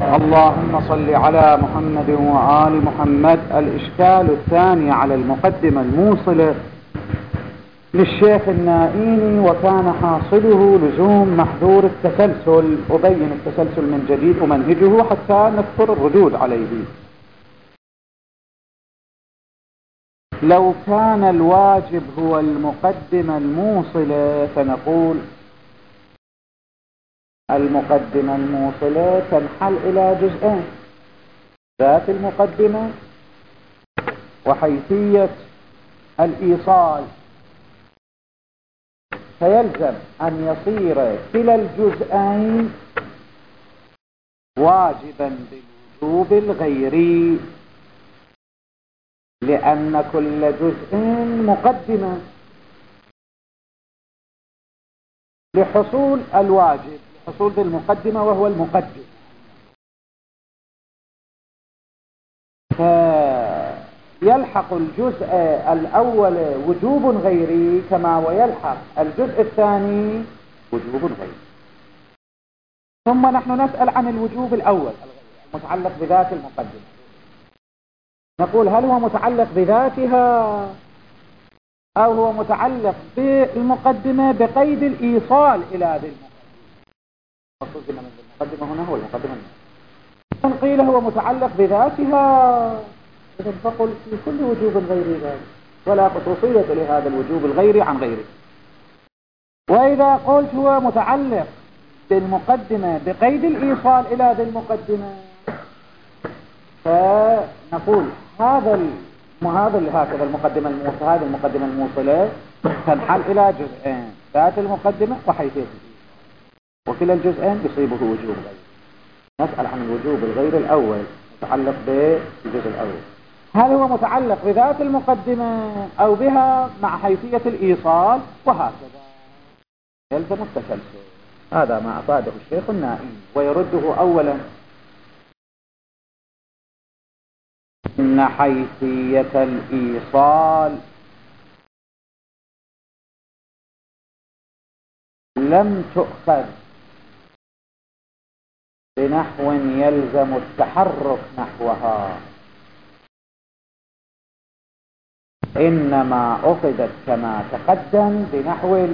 اللهم صل على محمد وآل محمد. الإشكال الثاني على المقدمة الموصلة للشيخ النائيني، وكان حاصله لزوم محذور التسلسل. أبين التسلسل من جديد ومنهجه حتى نذكر الردود عليه. لو كان الواجب هو المقدمة الموصلة فنقول المقدمة الموصلة تنحل إلى جزئين: ذات المقدمة وحيثية الإيصال، فيلزم أن يصير كلا الجزئين واجبا بالوجوب الغيري، لأن كل جزء مقدمة لحصول الواجب، لحصول بالمقدمة وهو المقدم. فيلحق الجزء الأول وجوب غيري كما ويلحق الجزء الثاني وجوب غيري. ثم نحن نسأل عن الوجوب الأول المتعلق بذات المقدمة، نقول هل هو متعلق بذاتها أو هو متعلق بالمقدمة بقيد الإيصال إلى ذي المقدمة. المقدمة هنا هو المقدمة. إن قيل هو متعلق بذاتها إذن فقل في كل وجوب غير ذلك، ولا خصوصية لهذا الوجوب الغيري عن غيره. وإذا قلت هو متعلق بالمقدمة بقيد الإيصال إلى ذي المقدمة فنقول هكذا المقدمة الموصلة، هذه المقدمة الموصلة تنحل إلى جزئين: ذات المقدمة وحيثية الإيصال، وكلا الجزئين يصيبه وجوب غير. نسأل عن الوجوب الغير الأول متعلق بالجزء الأول، هل هو متعلق بذات المقدمة أو بها مع حيثية الإيصال، وهكذا يلزم التسلسل. هذا ما أفاده الشيخ النائي، ويرده أولا: إن حيثية الإيصال لم تؤخذ بنحو يلزم التحرك نحوها، إنما أخذت كما تقدم بنحو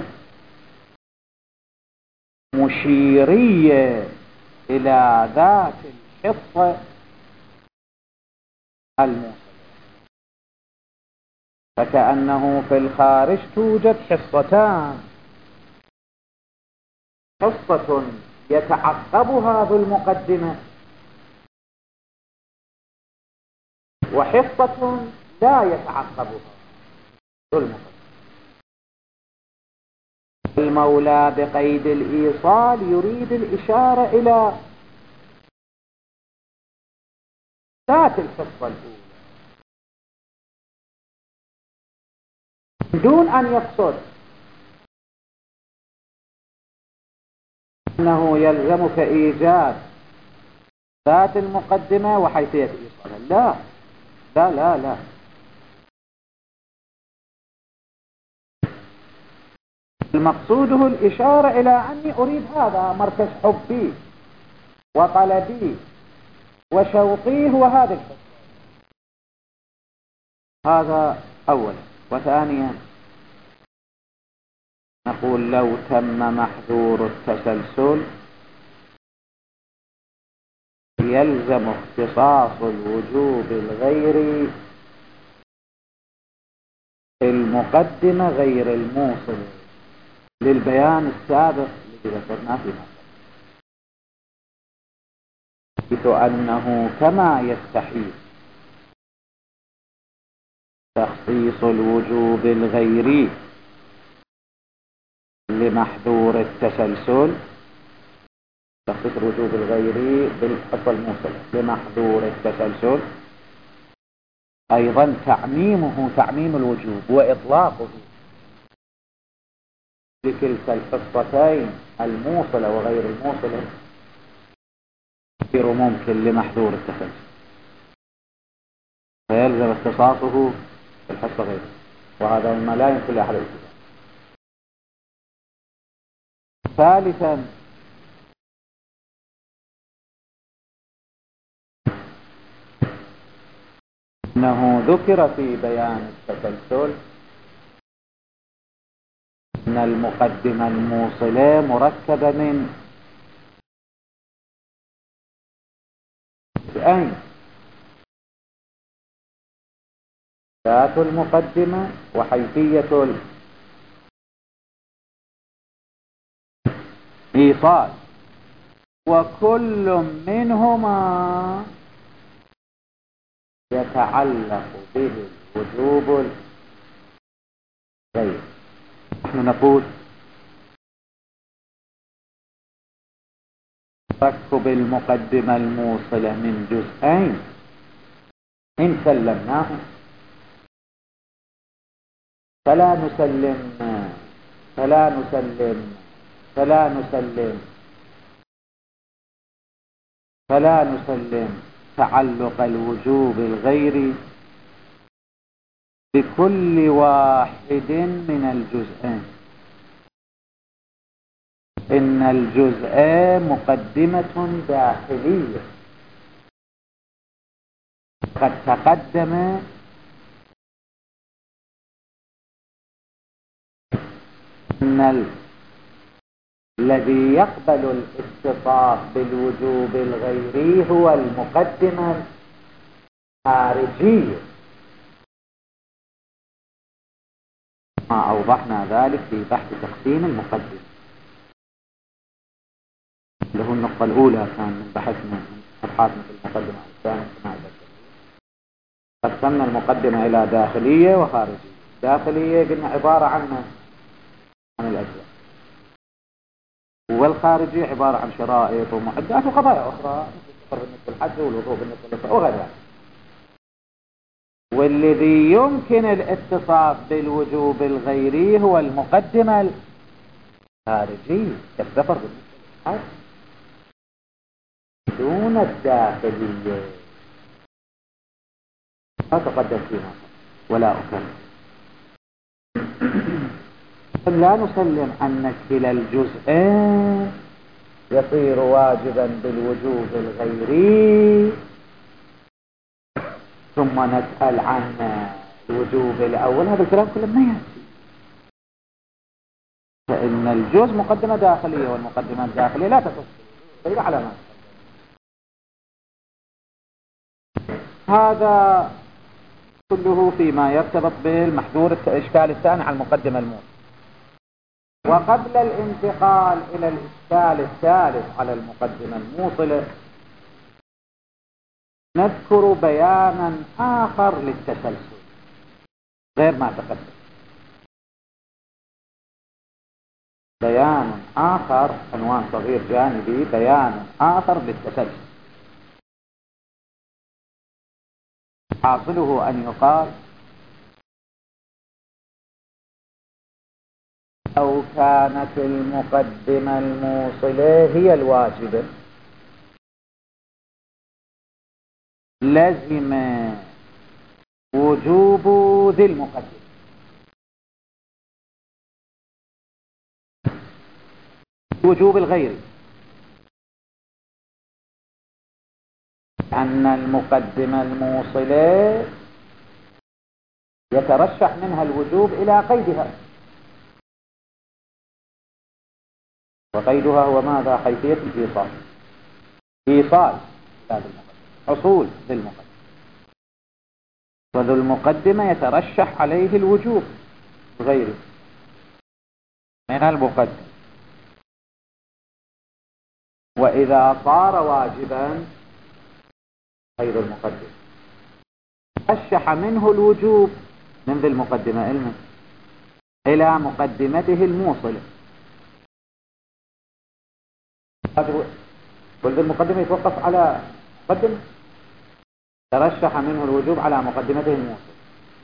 مشيرية إلى ذات الحصة الموصلة، فكأنه في الخارج توجد حصتان: حصة يتعقبها ذو المقدمة، وحصة لا يتعقبها ذو المقدمة. المولى بقيد الإيصال يريد الإشارة إلى ذات الحصة الأولى دون أن يقصد أنه يلزمك إيجاد ذات المقدمة وحيثية إيصالها. لا لا لا لا، المقصود هو الإشارة إلى أني أريد هذا مركز حبي وطلبي وشوقي هو هذا الحب. هذا أولا. وثانيا نقول لو تم محذور التسلسل يلزم اختصاص الوجوب الغيري في المقدمة غير الموصل للبيان السابق الذي ذكرناه في مصر، حيث أنه كما يستحيل تخصيص الوجوب الغيري لمحذور التسلسل، تخصيص الوجوب الغيري بالحصة الموصلة لمحذور التسلسل، أيضا تعميم الوجوب وإطلاقه لكلتا الحصتين الموصلة وغير الموصلة غير ممكن لمحذور التسلسل، فيلزم اختصاصه في الحصة غيره، وهذا مما لا يمكن لأحد الاتفاق. ثالثا أنه ذكر في بيان التسلسل أن المقدمة الموصلة مركبة من جزئين: ذات المقدمة وحيثية الإيصال، وكل منهما يتعلق به الوجوب الغير. نحن نقول تركب المقدمة الموصلة من جزئين إن سلمناه فلا نسلم فلا نسلم فلا نسلم فلا نسلم تعلق الوجوب الغير بكل واحد من الجزئين. إن الجزء مقدمة داخلية. قد تقدم أن الذي يقبل الاتصاف بالوجوب الغيري هو المقدمة الخارجية، ما أوضحنا ذلك في بحث تقسيم المقدمة، اللي هو النقطة الأولى كان من بحثنا من أبحاثنا في المقدمة الثانية. قسمنا المقدمة إلى داخلية وخارجية. داخلية قلنا عبارة عن الأجزاء، والخارجية عبارة عن شرائط ومعدات وقضايا أخرى مثل بالنسبة للحج والوضوء بالنسبة للصلاة وغيرها. والذي يمكن الاتصاف بالوجوب الغيري هو المقدمة الخارجية كالسفر بالنسبة للحج دون الداخلية. لا تقدم فيها ولا أكمل. لا نسلم أن كلا الجزئين يصير واجبا بالوجوب الغيري ثم نسأل عن الوجوب الأول. هذا الكلام كله ما يأتي. فإن الجزء مقدمة داخلية والمقدمة الداخلية لا تصل غير علامات. هذا كله فيما يرتبط بالمحذور الإشكال الثاني على المقدمة الموصلة. وقبل الانتقال إلى الإشكال الثالث على المقدمة الموصلة نذكر بيانا آخر للتسلسل غير ما تقدم. بيان آخر، عنوان صغير جانبي، بيان آخر للتسلسل. حاصله أن يقال أو كانت المقدمة الموصلة هي الواجبة لزم وجوب ذي المقدمة. وجوب الغير أن المقدمة الموصلة يترشح منها الوجوب إلى قيدها، وقيدها هو ماذا؟ حيثية الإيصال. إيصال هذا المقدمة، حصول ذي المقدمة، وذو المقدمة يترشح عليه الوجوب غيره من المقدم. وإذا صار واجبا غير المقدم رشح منه الوجوب من ذي المقدمة إلى مقدمته الموصلة. والذي المقدمة يتوقف على مقدمة، ترشح منه الوجوب على مقدمته الموصلة.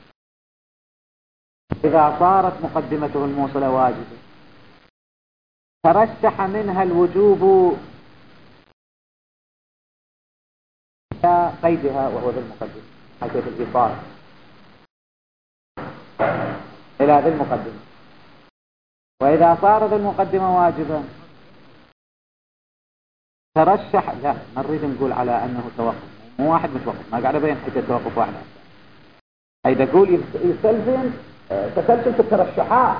إذا صارت مقدمته الموصلة واجبة ترشح منها الوجوب إلى قيدها وهو ذي المقدمة، حيثية الإيصال إلى ذي المقدمة. وإذا صار ذي المقدمة واجبا ترشح، لا نريد نقول على أنه توقف، مو واحد مش وقف، ما قاعد أبين حتى توقف واحد. أي تقول يستلزم تسلسل في الترشحات.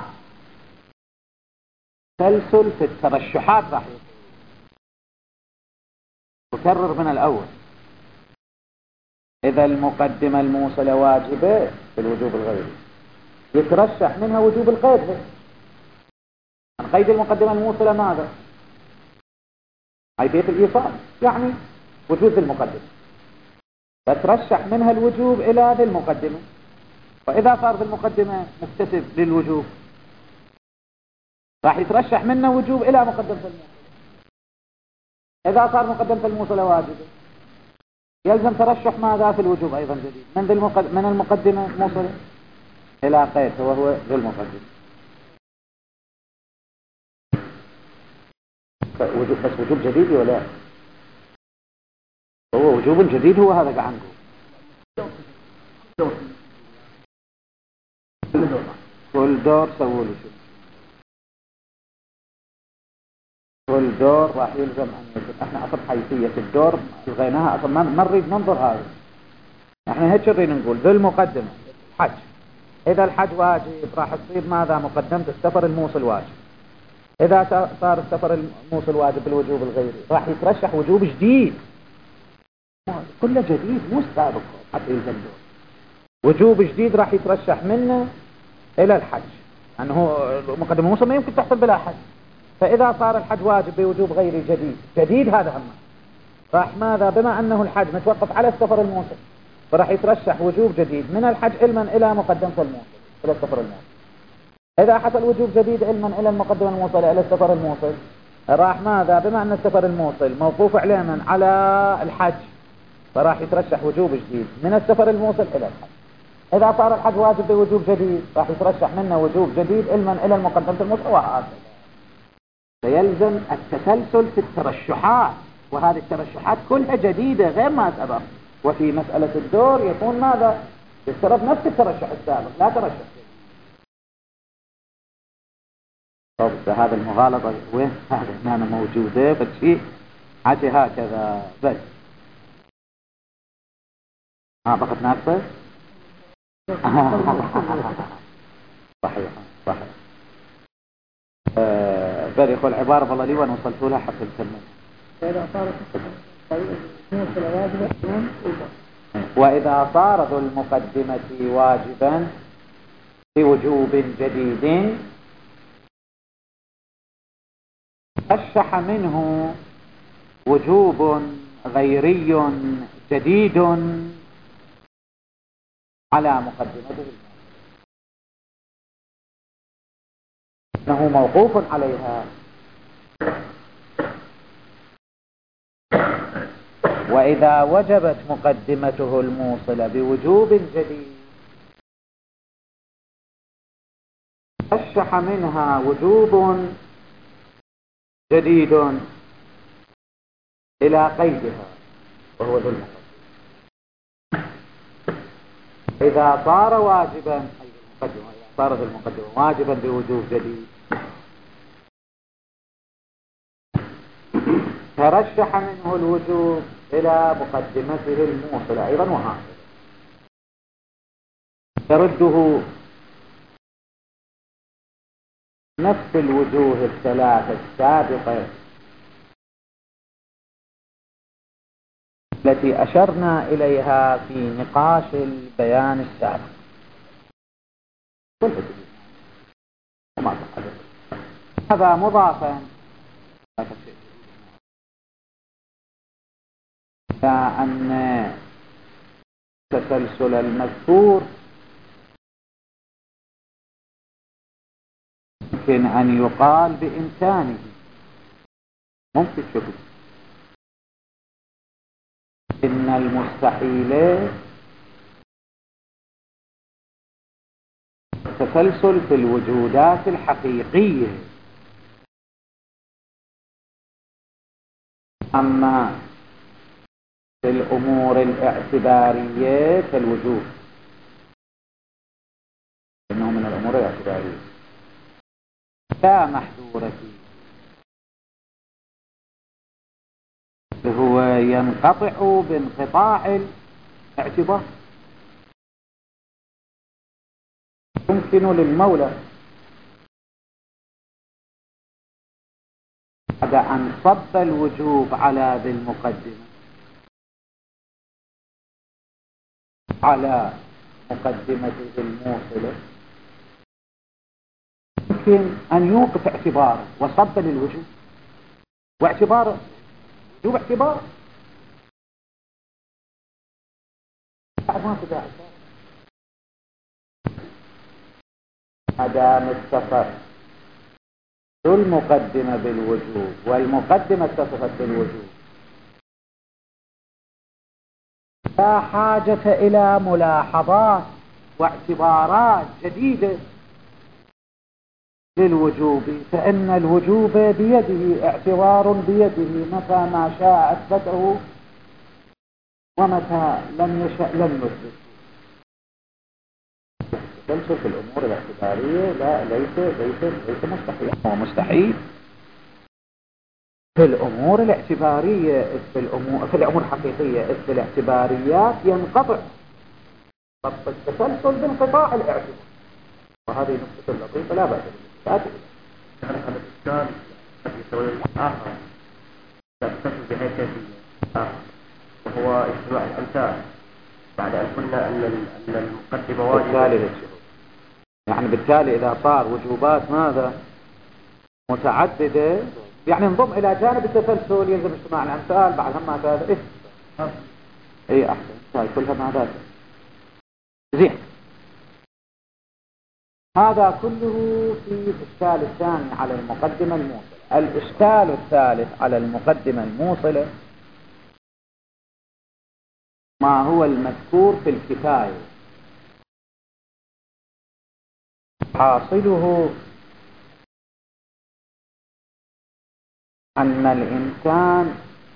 تسلسل في الترشحات راح تكرر من الأول. إذا المقدمة الموصلة واجبة في الوجوب الغيري يترشح منها وجوب القيد. عن قيد المقدمة الموصلة ماذا؟ حيثية الإيصال، يعني وجود المقدمة، فترشح منها الوجوب إلى ذي المقدمة. وإذا صار ذي المقدمة مكتسب للوجوب راح يترشح منه وجوب إلى مقدمة الموصلة. إذا صار مقدمة الموصلة واجبة يلزم ترشح ماذا في الوجوب أيضا جديد من المقدمة الموصلة إلى قيد وهو ذي المقدمة. بس وجوب جديد ولا هو وجوب جديد؟ هو هذا قاعد نقول كل دور سووا له شو. كل دور راح يلزم أن يكون. احنا أصلا حيثية الدور لغيناها أصلا ما نريد ننظر هذا. احنا هيك نريد نقول ذو المقدمة حج. إذا الحج واجب راح تصير ماذا؟ مقدمة السفر الموصل واجب. إذا صار السفر الموصل واجب بالوجوب الغيري راح يترشح وجوب جديد كله جديد مو سابق حتى يلزم دور. وجوب جديد راح يترشح منه إلى الحج، لأنه يعني مقدمة موصل ما يمكن تحصل بلا حج. فإذا صار الحج واجب بوجوب غيري جديد هذا هم راح ماذا؟ بما أنه الحج متوقف على السفر الموصل فراح يترشح وجوب جديد من الحج علما إلى مقدمة الموصل إلى السفر الموصل. إذا حصل وجوب جديد علما إلى المقدمة الموصلة إلى السفر الموصل راح ماذا؟ بما أن السفر الموصل موقوف علما على الحج فراح يترشح وجوب جديد من السفر الموصل إلى الحج. إذا صار الحج واجب بوجوب جديد راح يترشح منه وجوب جديد علما إلى المقدمة الموصل وهكذا. فيلزم التسلسل في الترشحات، وهذه الترشحات كلها جديدة غير ما سبق. وفي مسألة الدور يكون ماذا؟ يفترض نفس الترشح السابق لا ترشح جديد. طب هذا المغالطة وين؟ هذا هنا موجودة بشيء حاجة هكذا بس بقت ناقصة. صحيح صحيح. بل يقول عبارة والله لي وأنا وصلت لها حتى نكمل. وإذا صار ذو المقدمة واجبا بوجوب جديد رشح منه وجوب غيري جديد على مقدمته انه موقوف عليها. وإذا وجبت مقدمته الموصلة بوجوب جديد رشح منها وجوب جديد إلى قيدها وهو ذو المقدمة. إذا صار واجبا صار ذو المقدمة واجبا بوجوب جديد ترشح منه الوجوب إلى مقدمته الموصلة أيضا وهكذا يرده نفس الوجوه الثلاثة السابقة التي أشرنا إليها في نقاش البيان السابق. هذا مضافا إلى أن التسلسل المذكور يمكن أن يقال بإمكانه. ممكن شكل إن المستحيل التسلسل في الوجودات الحقيقية، أما في الأمور الاعتبارية كالوجود إنه من الأمور الاعتبارية لا محذورة هو ينقطع بانقطاع الاعتبار. يمكن للمولى بعد أن صب الوجوب على ذي المقدمة على مقدمته الموصلة يمكن أن يوقف اعتباره وصب للوجوب، واعتباره وجوب اعتباره بعد ما تدعي ما دام اتصف ذو المقدمة بالوجوب والمقدمة اتصفت بالوجوب لا حاجة إلى ملاحظات واعتبارات جديدة للوجوب، فإن الوجوب بيده، اعتبار بيده، متى ما شاء أثبته ومتى لم يشأ لم يثبت. تنشر في الأمور الاعتبارية لا ليس مستحيل، هو مستحيل في الأمور الاعتبارية، في الأمور الحقيقية، في الاعتباريات ينقطع ضبط التسلسل بانقطاع الاعتبار، وهذه نقطة لطيفة لا بأس بها. هذا الإشكال قد يسوي آخر تتصل بهذه الكيفية وهو اجتماع الأمثال بعد أن قلنا أن المقدمة واجبة، يعني بالتالي إذا صار وجوبات ماذا متعددة يعني انضم إلى جانب التسلسل يلزم اجتماع الأمثال بعد هم هذا إيه أحسن هاي كلها مع ذلك زين. هذا كله في الإشكال الثاني على المقدمة الموصلة. الإشكال الثالث على المقدمة الموصلة ما هو المذكور في الكفاية، حاصله أن الإنسان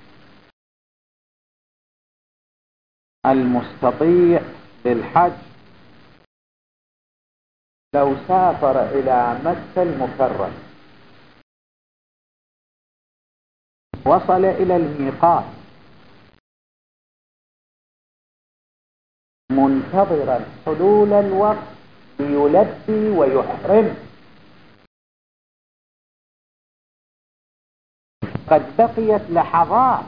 المستطيع بالحج لو سافر إلى مكة المكرمة وصل إلى الميقات منتظرا حلول الوقت ليلبي ويحرم، قد بقيت لحظات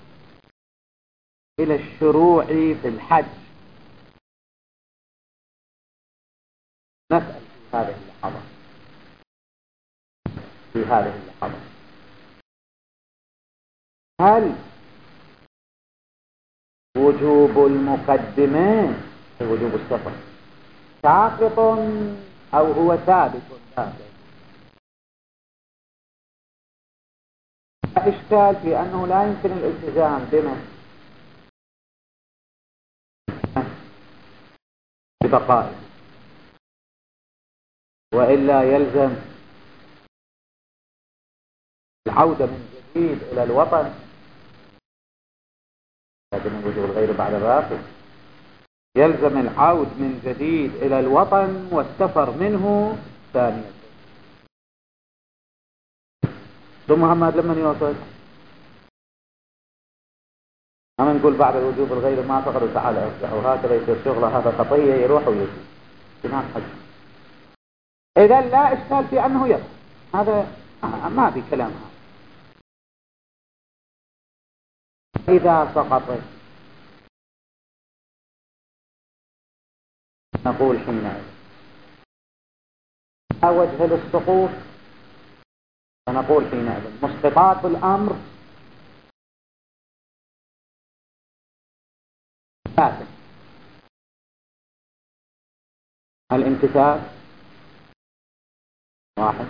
إلى الشروع في الحج، نسأل في هذه اللحظات هل وجوب المقدمة وجوب السفر ساقط أو هو ثابت؟ إشكال في أنه لا يمكن الالتزام ببقائه، وإلا يلزم العودة من جديد إلى الوطن، لكن الوجوب الغير بعد باقي، يلزم العود من جديد إلى الوطن والسفر منه ثانيا. ثم محمد لما يوصل أما نقول بعد الوجوب الغير ما فقد تعالى وهكذا يصير شغله، هذا خطية يروح ويجي تمام حج. إذا لا إشكال في أنه يصل، هذا ما في كلام. إذا سقط نقول حينئذ لا وجه للسقوط، فنقول حينئذ مسقطات الأمر ثلاثة: الامتثال واحد،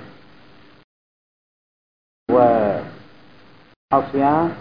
والعصيان،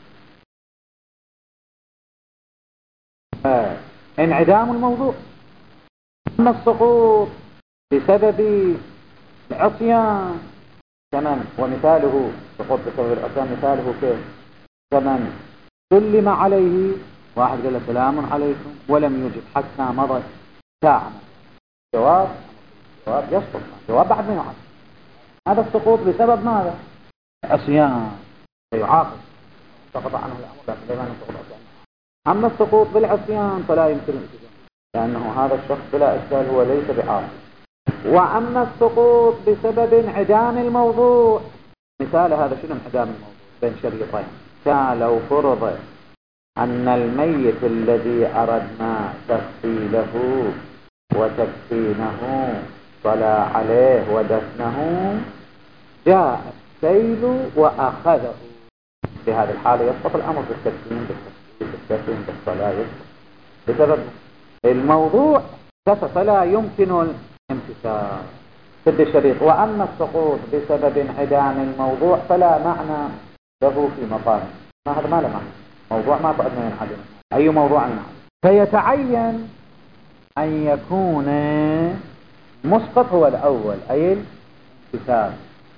انعدام الموضوع. أما السقوط بسبب العصيان كمن، ومثاله سقوط بسبب العصيان مثاله كيف؟ كمن سلم عليه واحد قال له سلام عليكم ولم يجب حتى مضت ساعة، جواب يسقط، جواب بعد ما يعاقب. هذا السقوط بسبب ماذا؟ عصيان يعاقب، سقط عنه الأمر لكن لا يسقط عصيان. أما السقوط بالعصيان فلا يمكن الالتزام، لأنه هذا الشخص بلا إشكال هو ليس بعاصي، وأما السقوط بسبب انعدام الموضوع، مثال هذا شنو انعدام الموضوع بين شريطين؟ كان لو فرض أن الميت الذي أردنا تغسيله وتكفينه صلى عليه ودفنه جاء السيل وأخذه، في هذه الحالة يسقط الأمر بالتكفين بالتكفين بالصلاة، يسقط بسبب الموضوع فلا يمكن الامتثال سد الشريط. وأما السقوط بسبب انعدام الموضوع فلا معنى له في مقام، ما هذا ما له معنى، موضوع ما فعلنا ينعدم، أي موضوع ينعدم، فيتعين أن يكون مسقط هو الأول أي الامتثال،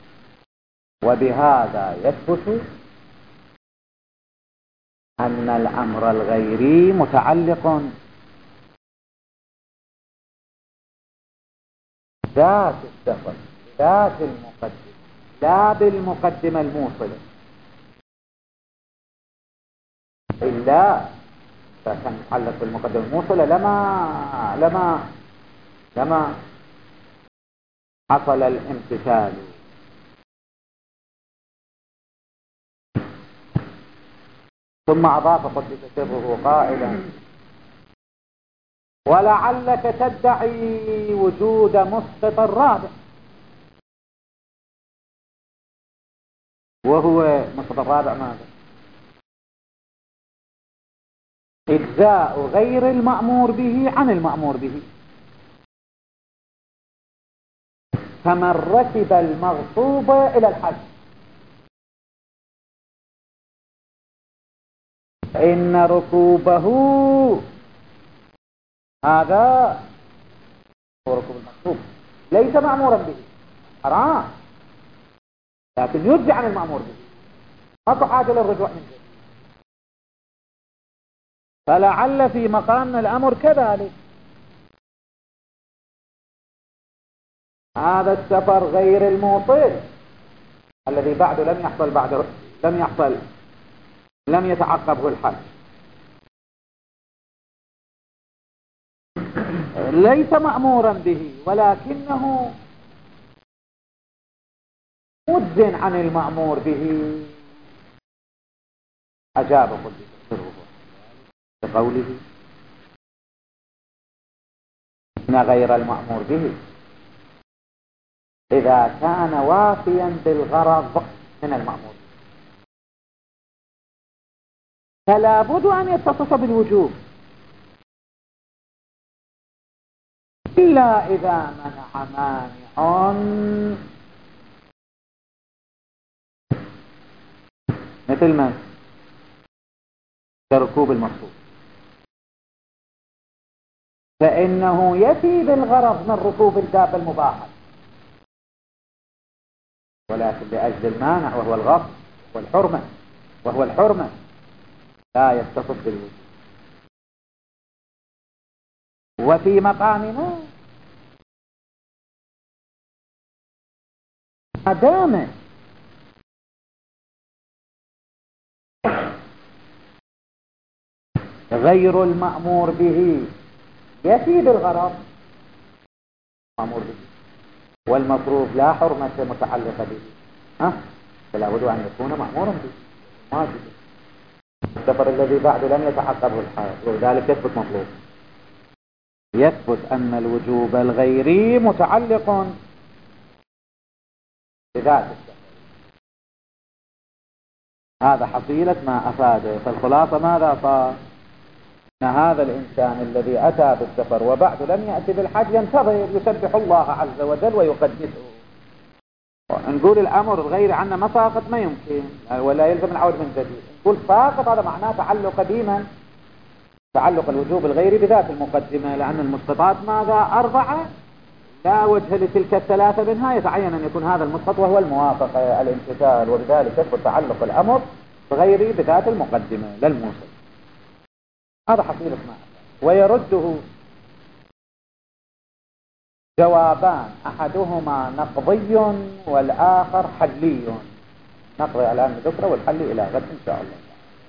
وبهذا يثبت أن الأمر الغيري متعلق ذات السفر ذات المقدمة لا بالمقدمة الموصلة، إلا فكان يتعلق بالمقدمة الموصلة لما حصل الامتثال. ثم أضاف قدس سره قائلا: ولعلك تدعي وجود مسقط الرابع، وهو مسقط الرابع ماذا؟ إجزاء غير المأمور به عن المأمور به، فمن ركب المغصوب إلى الحج إن ركوبه هذا هو ركوب المغصوب ليس مأمورا به، حرام، لكن يرجع عن المأمور به، ما حاجة للرجوع من جديد. فلعل في مقامنا الأمر كذلك، هذا السفر غير الموصل الذي بعد لم يتعقبه الحج ليس مأمورا به، ولكنه مجزٍ عن المأمور به. أجاب قدس سره بقوله: إن غير المأمور به إذا كان وافيا بالغرض من المأمور فلا بد أن يتصف بالوجوب، إلا إذا منع مانع مثل من كركوب المقصود، فإنه يفي بالغرض من ركوب الدابة المباحة، ولكن لأجل المانع وهو الحرمة لا يتصف بالوجوب. وفي مقامنا ما دام غير المأمور به يفي بالغرض مأمور به، والمفروض لا حرمة متعلقة به، فلا بد أن يكون مأمورا به واجب. السفر الذي بعد لم يتحققه الحال، وذلك يثبت أن الوجوب الغيري متعلق بذات السفر. هذا حصيلة ما أفاده. فالخلاصة ماذا صار؟ أن هذا الإنسان الذي أتى بالسفر وبعد لم يأتي بالحج ينتظر يسبح الله عز وجل ويقدسه. نقول الأمر الغيري عنا ما ساقط، ما يمكن ولا يلزم العود من جديد. نقول ساقط، هذا معناه تعلق قديما، تعلق الوجوب الغيري بذات المقدمة، لأن المسقطات ماذا؟ 4 لا وجه لتلك الثلاثة منها، يتعين أن يكون هذا المسقط وهو الموافقة الامتثال، وبذلك يثبت تعلق الأمر الغيري بذات المقدمة للموصل. هذا حصيلة ما ويرده جوابان، أحدهما نقضي والآخر حلي. نقضي الآن ذكره والحلي إلى غد إن شاء الله.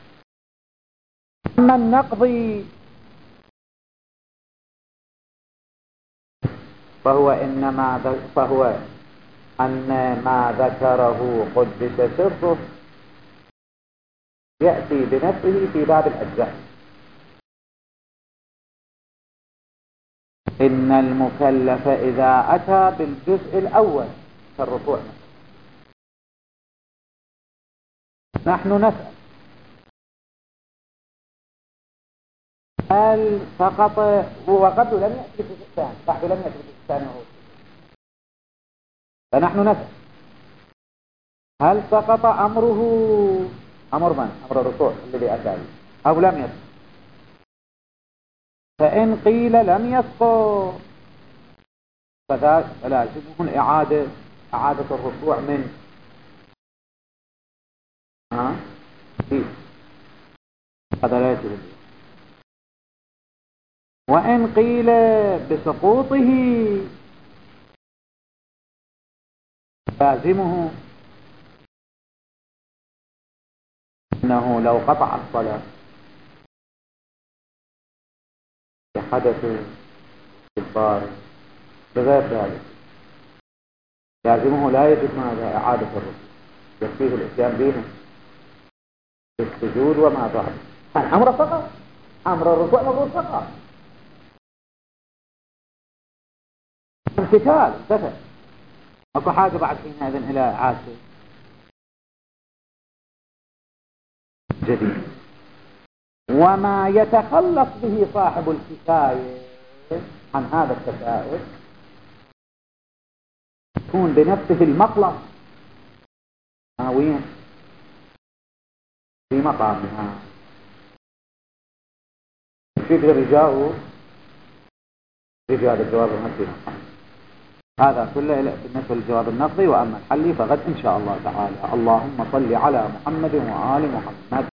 أما النقضي فهو أن ما ذكره قدس سره يأتي بنفسه في باب الأجزاء. إن المكلف إذا أتى بالجزء الأول كالركوع نحن نسأل هل سقط وقبل لم يأتي بالجزء الثاني بعد لم يأتي بالجزء الثاني فنحن نسأل هل سقط أمره أمر من؟ أمر الركوع الذي أتى أو لم يسقط؟ فإن قيل لم يسقط فلازمه الإعادة إعادة الركوع من هذا لا يجوز. وإن قيل بسقوطه لازمه أنه لو قطع الصلاة بحدث البار بغير ذلك لازمه لا يجب ماذا إعادة الركوع يكفيه الإتيان به بالسجود وما بعد أمر فقط أمر الركوع مفروض فقط امتثال انتهى اكو حاجة بعد حينئذ إلى عاشر جديد. وما يتخلص به صاحب الكفاية عن هذا التسائل يكون بنفسه المخلص وين في مقامها في رجاء رجال الجواب النقدي. هذا كله بالنسبة للجواب النقدي. وأما الحلي فغد إن شاء الله تعالى. اللهم صل على محمد وآل محمد.